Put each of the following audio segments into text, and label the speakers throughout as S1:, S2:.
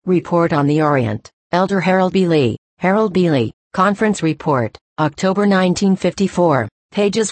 S1: Report on the Orient, Elder Harold B. Lee. Harold B. Lee, Conference Report, October 1954, pages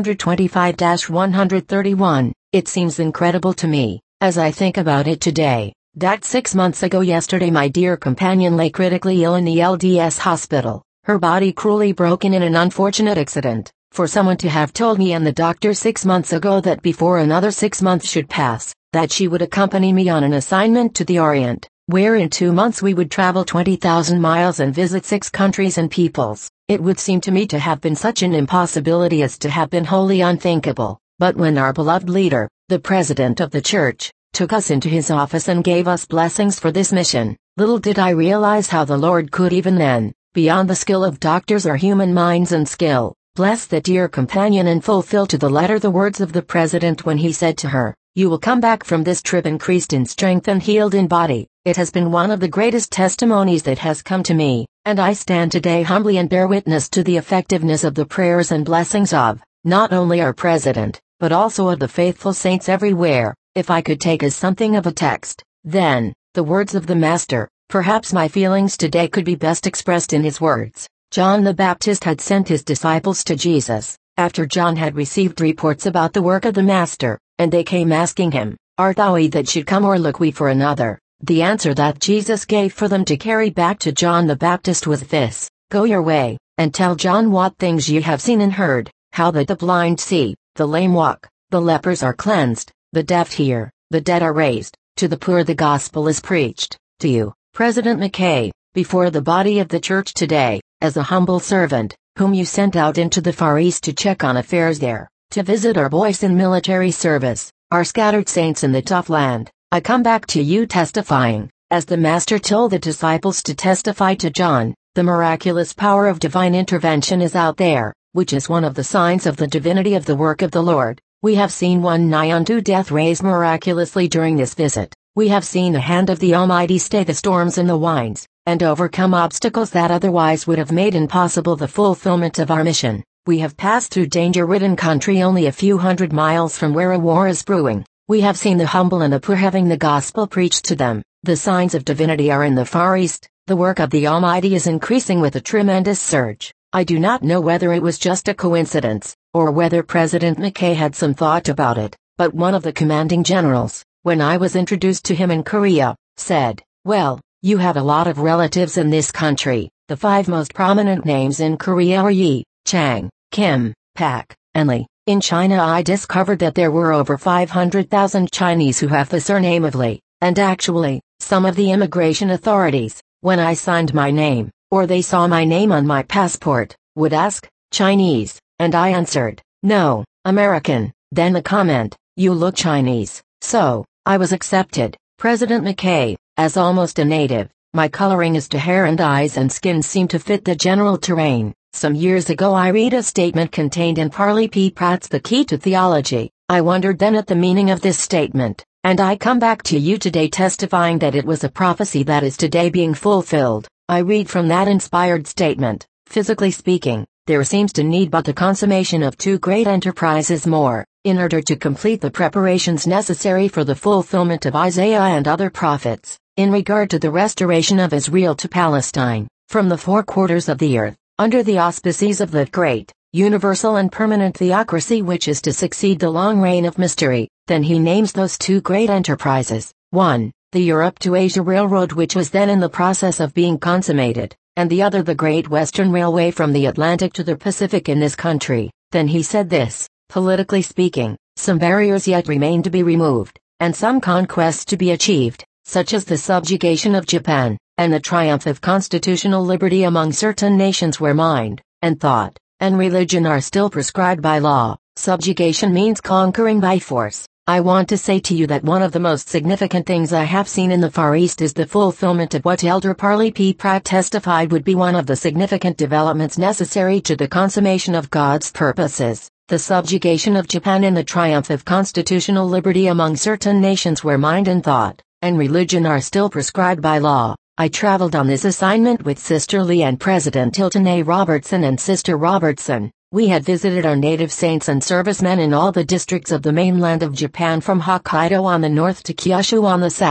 S1: 125-131. It seems incredible to me, as I think about it today, that 6 months ago yesterday my dear companion lay critically ill in the LDS hospital, her body cruelly broken in an unfortunate accident. For someone to have told me and the doctor 6 months ago that before another 6 months should pass, that she would accompany me on an assignment to the Orient, where in 2 months we would travel 20,000 miles and visit 6 countries and peoples, it would seem to me to have been such an impossibility as to have been wholly unthinkable. But when our beloved leader, the President of the Church, took us into his office and gave us blessings for this mission, little did I realize how the Lord could even then, beyond the skill of doctors or human minds and skill, bless that dear companion and fulfill to the letter the words of the President when he said to her, "You will come back from this trip increased in strength and healed in body." It has been one of the greatest testimonies that has come to me, and I stand today humbly and bear witness to the effectiveness of the prayers and blessings of, not only our President, but also of the faithful saints everywhere. If I could take as something of a text, then, the words of the Master, perhaps my feelings today could be best expressed in his words. John the Baptist had sent his disciples to Jesus, after John had received reports about the work of the Master, and they came asking him, "Art thou he that should come or look we for another?" The answer that Jesus gave for them to carry back to John the Baptist was this: "Go your way, and tell John what things ye have seen and heard, how that the blind see, the lame walk, the lepers are cleansed, the deaf hear, the dead are raised, to the poor the gospel is preached." To you, President McKay, before the body of the church today, as a humble servant, whom you sent out into the Far East to check on affairs there, to visit our boys in military service, our scattered saints in the tough land, I come back to you testifying, as the Master told the disciples to testify to John, the miraculous power of divine intervention is out there, which is one of the signs of the divinity of the work of the Lord. We have seen one nigh unto death raised miraculously during this visit. We have seen the hand of the Almighty stay the storms and the winds, and overcome obstacles that otherwise would have made impossible the fulfillment of our mission. We have passed through danger-ridden country only a few hundred miles from where a war is brewing. We have seen the humble and the poor having the gospel preached to them. The signs of divinity are in the Far East. The work of the Almighty is increasing with a tremendous surge. I do not know whether it was just a coincidence, or whether President McKay had some thought about it, but one of the commanding generals, when I was introduced to him in Korea, said, "Well, you have a lot of relatives in this country." The 5 most prominent names in Korea are Yi, Chang, Kim, Pak, and Lee. In China I discovered that there were over 500,000 Chinese who have the surname of Lee, and actually, some of the immigration authorities, when I signed my name, or they saw my name on my passport, would ask, "Chinese?" And I answered, "No, American." Then the comment, "You look Chinese." So, I was accepted. President McKay, as almost a native, my coloring as to hair and eyes and skin seemed to fit the general terrain. Some years ago I read a statement contained in Parley P. Pratt's The Key to Theology. I wondered then at the meaning of this statement, and I come back to you today testifying that it was a prophecy that is today being fulfilled. I read from that inspired statement, physically speaking, there seems to need but the consummation of 2 great enterprises more, in order to complete the preparations necessary for the fulfillment of Isaiah and other prophets, in regard to the restoration of Israel to Palestine, from the 4 quarters of the earth, under the auspices of that great, universal and permanent theocracy which is to succeed the long reign of mystery. Then he names those 2 great enterprises: 1, the Europe to Asia Railroad which was then in the process of being consummated, and the other the Great Western Railway from the Atlantic to the Pacific in this country. Then he said this: politically speaking, some barriers yet remain to be removed, and some conquests to be achieved, such as the subjugation of Japan, and the triumph of constitutional liberty among certain nations where mind, and thought, and religion are still prescribed by law. Subjugation means conquering by force. I want to say to you that one of the most significant things I have seen in the Far East is the fulfillment of what Elder Parley P. Pratt testified would be one of the significant developments necessary to the consummation of God's purposes: the subjugation of Japan and the triumph of constitutional liberty among certain nations where mind and thought, and religion are still prescribed by law. I traveled on this assignment with Sister Lee and President Hilton A. Robertson and Sister Robertson. We had visited our native saints and servicemen in all the districts of the mainland of Japan from Hokkaido on the north to Kyushu on the south.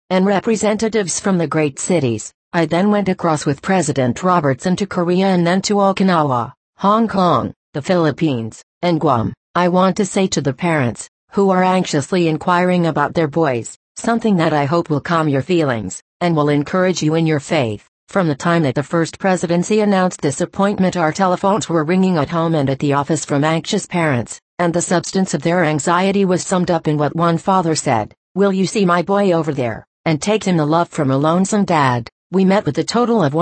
S1: and representatives from the great cities. I then went across with President Robertson to Korea and then to Okinawa, Hong Kong, the Philippines, and Guam. I want to say to the parents, who are anxiously inquiring about their boys, something that I hope will calm your feelings, and will encourage you in your faith. From the time that the first presidency announced this appointment, our telephones were ringing at home and at the office from anxious parents, and the substance of their anxiety was summed up in what one father said: "Will you see my boy over there, and take him the love from a lonesome dad?" We met with a total of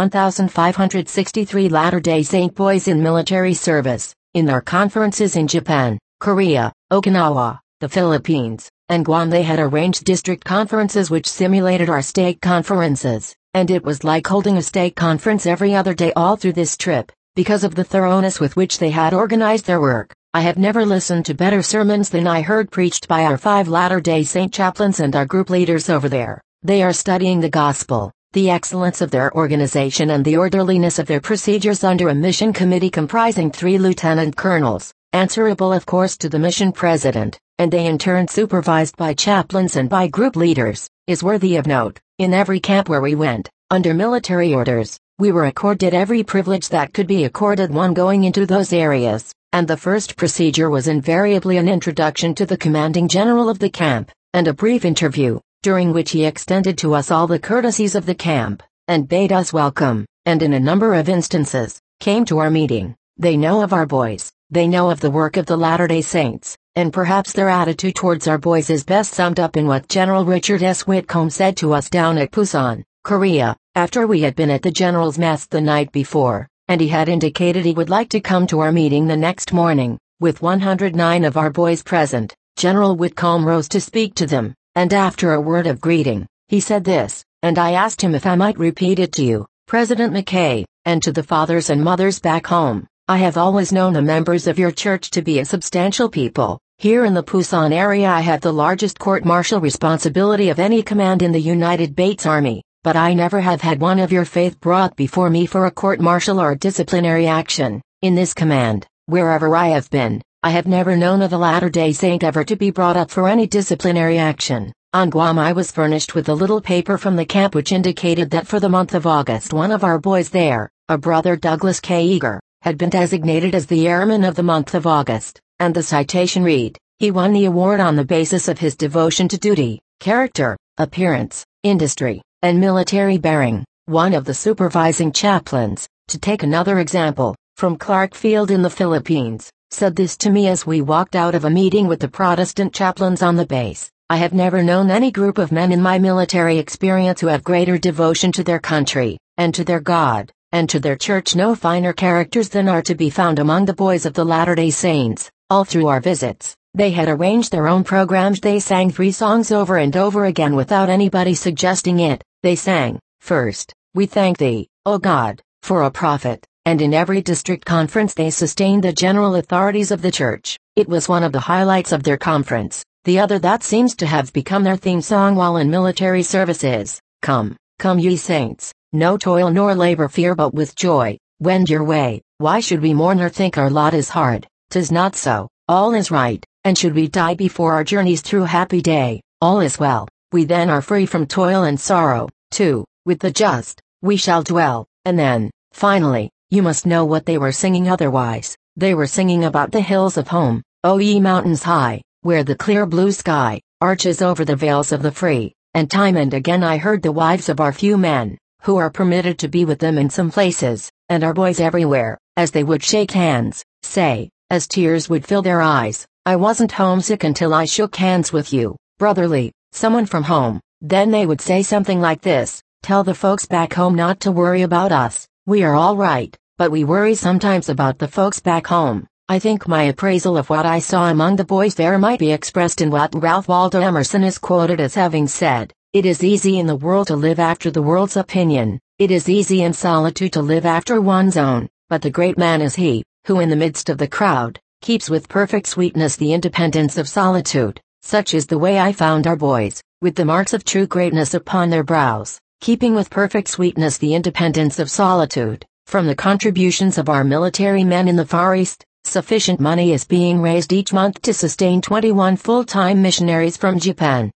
S1: 1,563 Latter-day Saint boys in military service, in their conferences in Japan, Korea, Okinawa, the Philippines, and Guam. They had arranged district conferences which simulated our state conferences, and it was like holding a state conference every other day all through this trip, because of the thoroughness with which they had organized their work. I have never listened to better sermons than I heard preached by our 5 Latter-day Saint chaplains and our group leaders over there. They are studying the gospel, the excellence of their organization and the orderliness of their procedures under a mission committee comprising 3 lieutenant colonels, answerable of course to the mission president, and they in turn supervised by chaplains and by group leaders, is worthy of note. In every camp where we went, under military orders, we were accorded every privilege that could be accorded one going into those areas, and the first procedure was invariably an introduction to the commanding general of the camp, and a brief interview, during which he extended to us all the courtesies of the camp, and bade us welcome, and in a number of instances, came to our meeting. They know of our boys, they know of the work of the Latter-day Saints, and perhaps their attitude towards our boys is best summed up in what General Richard S. Whitcomb said to us down at Busan, Korea, after we had been at the General's Mess the night before, and he had indicated he would like to come to our meeting the next morning, with 109 of our boys present. General Whitcomb rose to speak to them, and after a word of greeting, he said this, and I asked him if I might repeat it to you, President McKay, and to the fathers and mothers back home. I have always known the members of your church to be a substantial people. Here in the Busan area I have the largest court-martial responsibility of any command in the United States Army, but I never have had one of your faith brought before me for a court-martial or disciplinary action. In this command, wherever I have been, I have never known of a Latter-day Saint ever to be brought up for any disciplinary action. On Guam I was furnished with a little paper from the camp which indicated that for the month of August one of our boys there, a brother Douglas K. Eager, had been designated as the Airman of the month of August, and the citation read, he won the award on the basis of his devotion to duty, character, appearance, industry, and military bearing. One of the supervising chaplains, to take another example, from Clark Field in the Philippines, said this to me as we walked out of a meeting with the Protestant chaplains on the base. I have never known any group of men in my military experience who have greater devotion to their country, and to their God, and to their church. No finer characters than are to be found among the boys of the Latter-day Saints. All through our visits, they had arranged their own programs. They sang 3 songs over and over again without anybody suggesting it. They sang, first, we thank thee, O God, for a prophet, and in every district conference they sustained the general authorities of the church. It was one of the highlights of their conference. The other that seems to have become their theme song while in military service is, Come, come ye saints, no toil nor labor fear but with joy, wend your way. Why should we mourn or think our lot is hard? 'Tis not so, all is right, and should we die before our journeys through happy day, all is well, we then are free from toil and sorrow, too, with the just, we shall dwell. And then, finally, you must know what they were singing otherwise. They were singing about the hills of home, O ye mountains high, where the clear blue sky arches over the vales of the free, and time and again I heard the wives of our few men, who are permitted to be with them in some places, and our boys everywhere, as they would shake hands, say, as tears would fill their eyes, I wasn't homesick until I shook hands with you, brotherly, someone from home. Then they would say something like this, tell the folks back home not to worry about us, we are all right, but we worry sometimes about the folks back home. I think my appraisal of what I saw among the boys there might be expressed in what Ralph Waldo Emerson is quoted as having said, it is easy in the world to live after the world's opinion, it is easy in solitude to live after one's own, but the great man is he, who in the midst of the crowd, keeps with perfect sweetness the independence of solitude. Such is the way I found our boys, with the marks of true greatness upon their brows, keeping with perfect sweetness the independence of solitude. From the contributions of our military men in the Far East, sufficient money is being raised each month to sustain 21 full-time missionaries from Japan,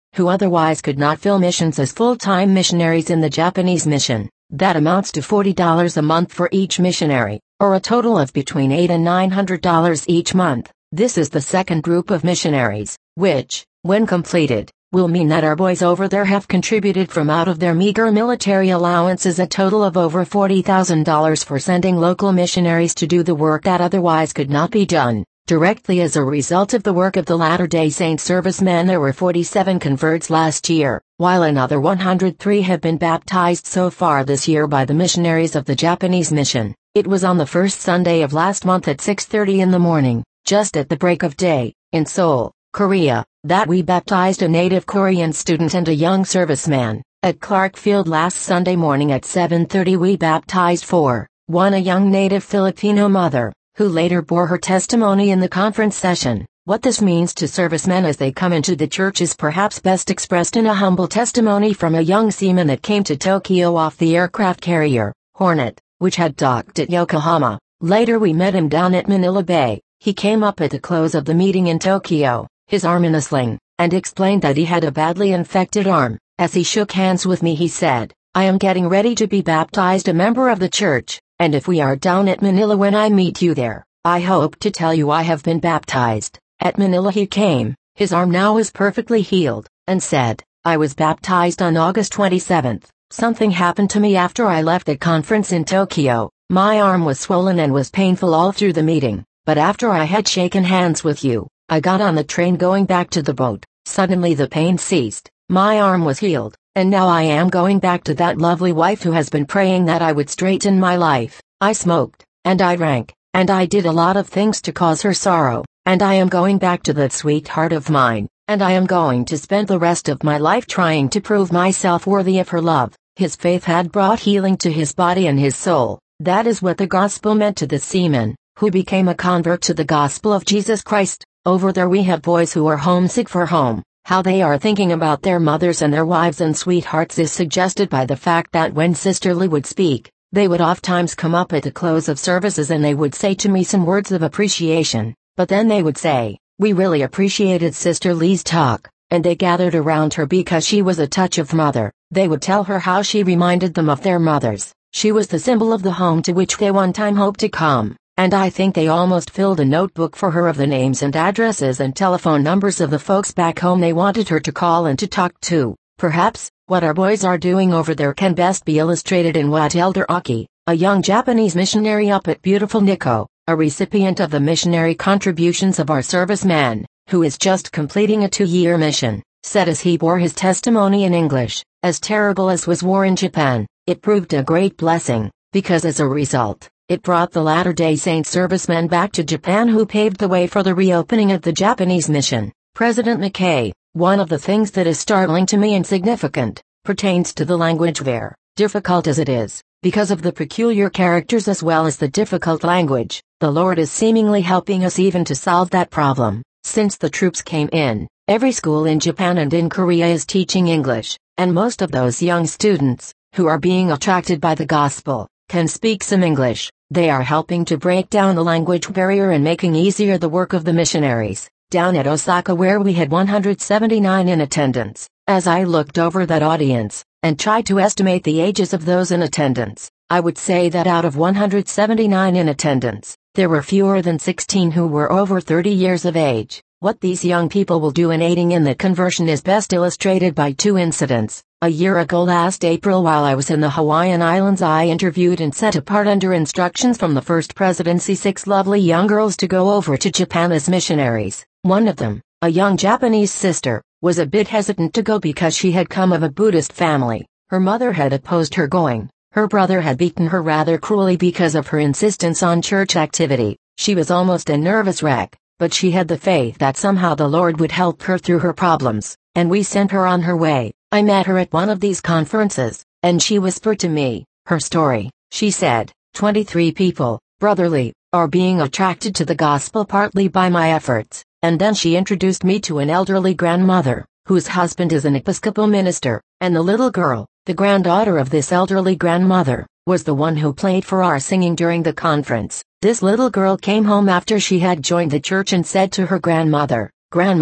S1: who otherwise could not fill missions as full-time missionaries in the Japanese mission. That amounts to $40 a month for each missionary, or a total of between $800 and $900 each month. This is the second group of missionaries, which, when completed, will mean that our boys over there have contributed from out of their meager military allowances a total of over $40,000 for sending local missionaries to do the work that otherwise could not be done. Directly as a result of the work of the Latter-day Saint servicemen, there were 47 converts last year, while another 103 have been baptized so far this year by the missionaries of the Japanese mission. It was on the first Sunday of last month at 6:30 in the morning, just at the break of day, in Seoul, Korea, that we baptized a native Korean student and a young serviceman. At Clark Field last Sunday morning at 7:30 we baptized one a young native Filipino mother, who later bore her testimony in the conference session. What this means to servicemen as they come into the church is perhaps best expressed in a humble testimony from a young seaman that came to Tokyo off the aircraft carrier, Hornet, which had docked at Yokohama. Later we met him down at Manila Bay. He came up at the close of the meeting in Tokyo, his arm in a sling, and explained that he had a badly infected arm. As he shook hands with me he said, "I am getting ready to be baptized a member of the church, and if we are down at Manila when I meet you there, I hope to tell you I have been baptized." At Manila he came, his arm now is perfectly healed, and said, "I was baptized on August 27th. Something happened to me after I left the conference in Tokyo. My arm was swollen and was painful all through the meeting, but after I had shaken hands with you, I got on the train going back to the boat. Suddenly the pain ceased, my arm was healed, and now I am going back to that lovely wife who has been praying that I would straighten my life. I smoked, and I drank, and I did a lot of things to cause her sorrow, and I am going back to that sweetheart of mine, and I am going to spend the rest of my life trying to prove myself worthy of her love." His faith had brought healing to his body and his soul. That is what the gospel meant to the seaman, who became a convert to the gospel of Jesus Christ. Over there we have boys who are homesick for home. How they are thinking about their mothers and their wives and sweethearts is suggested by the fact that when Sister Lee would speak, they would oftentimes come up at the close of services and they would say to me some words of appreciation, but then they would say, "We really appreciated Sister Lee's talk," and they gathered around her because she was a touch of mother. They would tell her how she reminded them of their mothers. She was the symbol of the home to which they one time hoped to come. And I think they almost filled a notebook for her of the names and addresses and telephone numbers of the folks back home they wanted her to call and to talk to. Perhaps, what our boys are doing over there can best be illustrated in what Elder Aki, a young Japanese missionary up at beautiful Nikko, a recipient of the missionary contributions of our serviceman, who is just completing a 2-year mission, said as he bore his testimony in English. As terrible as was war in Japan, it proved a great blessing, because as a result, it brought the Latter-day Saint servicemen back to Japan who paved the way for the reopening of the Japanese mission. President McKay, one of the things that is startling to me and significant, pertains to the language there, difficult as it is, because of the peculiar characters as well as the difficult language. The Lord is seemingly helping us even to solve that problem. Since the troops came in, every school in Japan and in Korea is teaching English, and most of those young students, who are being attracted by the gospel, can speak some English. They are helping to break down the language barrier and making easier the work of the missionaries. Down at Osaka where we had 179 in attendance, as I looked over that audience, and tried to estimate the ages of those in attendance, I would say that out of 179 in attendance, there were fewer than 16 who were over 30 years of age. What these young people will do in aiding in the conversion is best illustrated by 2 incidents. A year ago last April while I was in the Hawaiian Islands I interviewed and set apart under instructions from the First Presidency 6 lovely young girls to go over to Japan as missionaries. One of them, a young Japanese sister, was a bit hesitant to go because she had come of a Buddhist family. Her mother had opposed her going. Her brother had beaten her rather cruelly because of her insistence on church activity. She was almost a nervous wreck, but she had the faith that somehow the Lord would help her through her problems, and we sent her on her way. I met her at one of these conferences, and she whispered to me her story. She said, 23 people, Brother Lee, are being attracted to the gospel partly by my efforts, and then she introduced me to an elderly grandmother, whose husband is an Episcopal minister, and the little girl, the granddaughter of this elderly grandmother, was the one who played for our singing during the conference. This little girl came home after she had joined the church and said to her grandmother, "Grandma,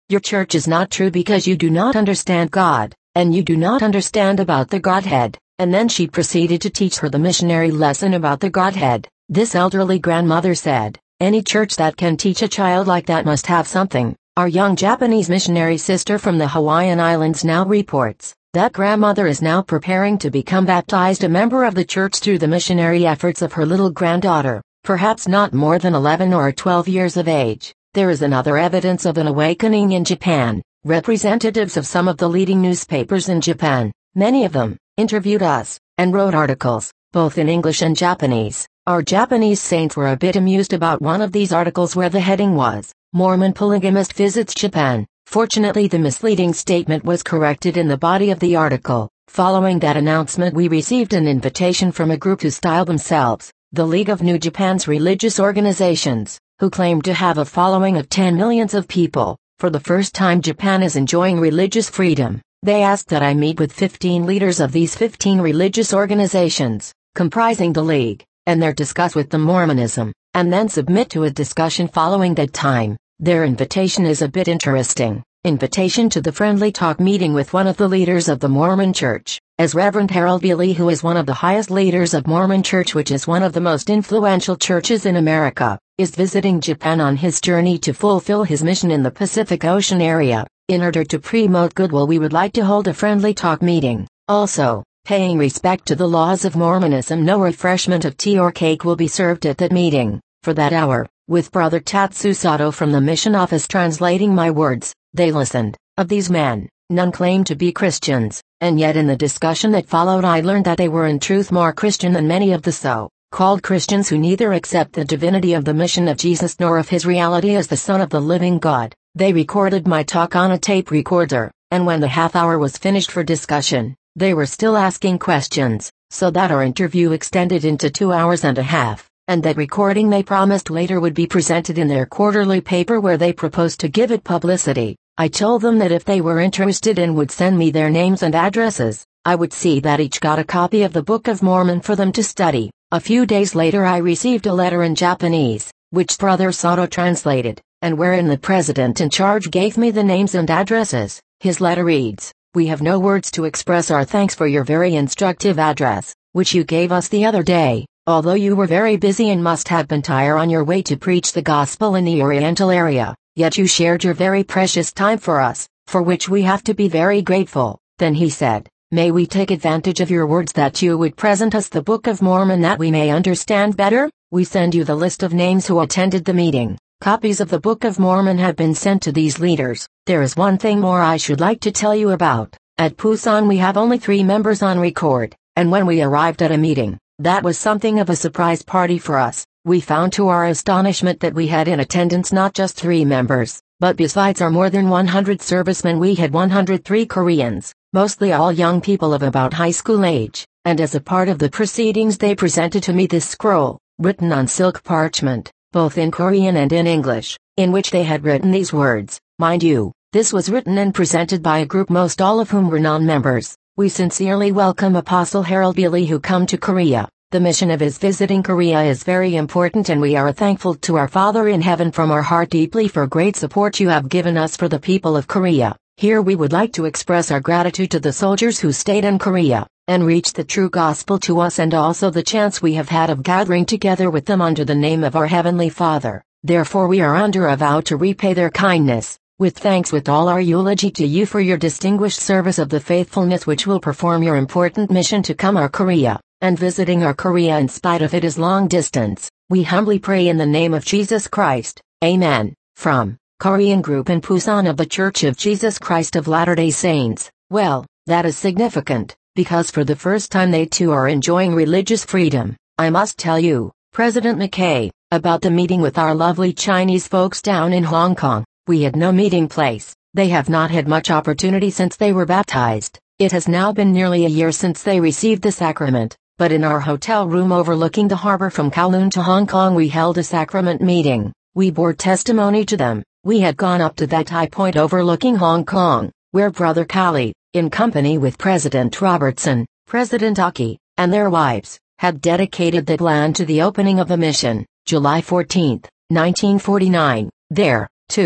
S1: Your church is not true because you do not understand God, and you do not understand about the Godhead." And then she proceeded to teach her the missionary lesson about the Godhead. This elderly grandmother said, "Any church that can teach a child like that must have something." Our young Japanese missionary sister from the Hawaiian Islands now reports that grandmother is now preparing to become baptized a member of the church through the missionary efforts of her little granddaughter, perhaps not more than 11 or 12 years of age. There is another evidence of an awakening in Japan. Representatives of some of the leading newspapers in Japan, many of them, interviewed us, and wrote articles, both in English and Japanese. Our Japanese saints were a bit amused about one of these articles where the heading was, "Mormon Polygamist Visits Japan." Fortunately, the misleading statement was corrected in the body of the article. Following that announcement, we received an invitation from a group who style themselves the League of New Japan's Religious Organizations, who claim to have a following of 10 millions of people. For the first time, Japan is enjoying religious freedom. They asked that I meet with 15 leaders of these 15 religious organizations, comprising the League, and there discuss with them Mormonism, and then submit to a discussion following that time. Their invitation is a bit interesting. Invitation to the friendly talk meeting with one of the leaders of the Mormon Church, as Reverend Harold B. Lee, who is one of the highest leaders of Mormon Church, which is one of the most influential churches in America, is visiting Japan on his journey to fulfill his mission in the Pacific Ocean area. In order to promote goodwill, we would like to hold a friendly talk meeting. Also, paying respect to the laws of Mormonism, no refreshment of tea or cake will be served at that meeting. For that hour, with Brother Tatsu Sato from the mission office translating my words, they listened. Of these men, none claimed to be Christians, and yet in the discussion that followed I learned that they were in truth more Christian than many of the so-called Christians who neither accept the divinity of the mission of Jesus nor of his reality as the Son of the living God. They recorded my talk on a tape recorder, and when the half hour was finished for discussion, they were still asking questions, so that our interview extended into 2 hours and a half, and that recording they promised later would be presented in their quarterly paper where they proposed to give it publicity. I told them that if they were interested and would send me their names and addresses, I would see that each got a copy of the Book of Mormon for them to study. A few days later I received a letter in Japanese, which Brother Sato translated, and wherein the president in charge gave me the names and addresses. His letter reads, "We have no words to express our thanks for your very instructive address, which you gave us the other day, although you were very busy and must have been tired on your way to preach the gospel in the Oriental area, yet you shared your very precious time for us, for which we have to be very grateful." Then he said, "May we take advantage of your words that you would present us the Book of Mormon that we may understand better? We send you the list of names who attended the meeting. Copies of the Book of Mormon have been sent to these leaders. There is one thing more I should like to tell you about. At Pusan we have only 3 members on record, and when we arrived at a meeting, that was something of a surprise party for us. We found to our astonishment that we had in attendance not just 3 members, but besides our more than 100 servicemen we had 103 Koreans, mostly all young people of about high school age, and as a part of the proceedings they presented to me this scroll, written on silk parchment, both in Korean and in English, in which they had written these words. Mind you, this was written and presented by a group most all of whom were non-members. "We sincerely welcome Apostle Harold B. Lee who come to Korea. The mission of his visiting Korea is very important and we are thankful to our Father in heaven from our heart deeply for great support you have given us for the people of Korea. Here we would like to express our gratitude to the soldiers who stayed in Korea and reached the true gospel to us and also the chance we have had of gathering together with them under the name of our Heavenly Father. Therefore we are under a vow to repay their kindness, with thanks with all our eulogy to you for your distinguished service of the faithfulness which will perform your important mission to come our Korea, and visiting our Korea in spite of it is long distance. We humbly pray in the name of Jesus Christ. Amen." From Korean group in Pusan of the Church of Jesus Christ of Latter-day Saints. Well, that is significant, because for the first time they too are enjoying religious freedom. I must tell you, President McKay, about the meeting with our lovely Chinese folks down in Hong Kong. We had no meeting place. They have not had much opportunity since they were baptized. It has now been nearly a year since they received the sacrament, but in our hotel room overlooking the harbor from Kowloon to Hong Kong we held a sacrament meeting. We bore testimony to them. We had gone up to that high point overlooking Hong Kong, where Brother Kali, in company with President Robertson, President Aki, and their wives, had dedicated that land to the opening of a mission, July 14, 1949. There, too,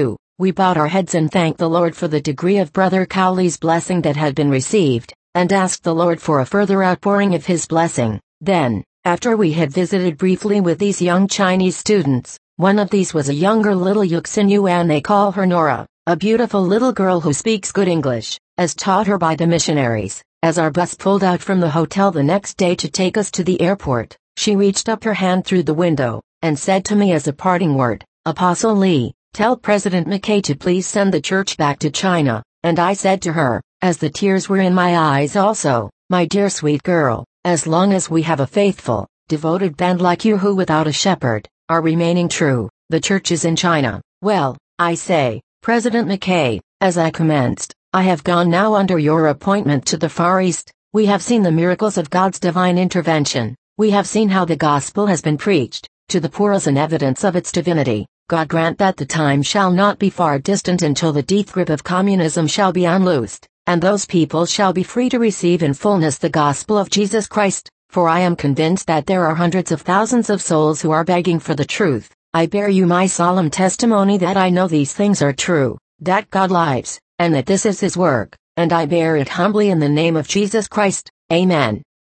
S1: We bowed our heads and thanked the Lord for the degree of Brother Cowley's blessing that had been received, and asked the Lord for a further outpouring of his blessing. Then, after we had visited briefly with these young Chinese students, one of these was a younger little Yuxin Yuan, they call her Nora, a beautiful little girl who speaks good English, as taught her by the missionaries. As our bus pulled out from the hotel the next day to take us to the airport, she reached up her hand through the window, and said to me as a parting word, "Apostle Lee, tell President McKay to please send the church back to China." And I said to her, as the tears were in my eyes also, "My dear sweet girl, as long as we have a faithful, devoted band like you who without a shepherd, are remaining true, the church is in China." Well, I say, President McKay, as I commenced, I have gone now under your appointment to the Far East. We have seen the miracles of God's divine intervention. We have seen how the gospel has been preached to the poor as an evidence of its divinity. God grant that the time shall not be far distant until the death grip of communism shall be unloosed, and those people shall be free to receive in fullness the gospel of Jesus Christ, for I am convinced that there are hundreds of thousands of souls who are begging for the truth. I bear you my solemn testimony that I know these things are true, that God lives, and that this is his work, and I bear it humbly in the name of Jesus Christ. Amen.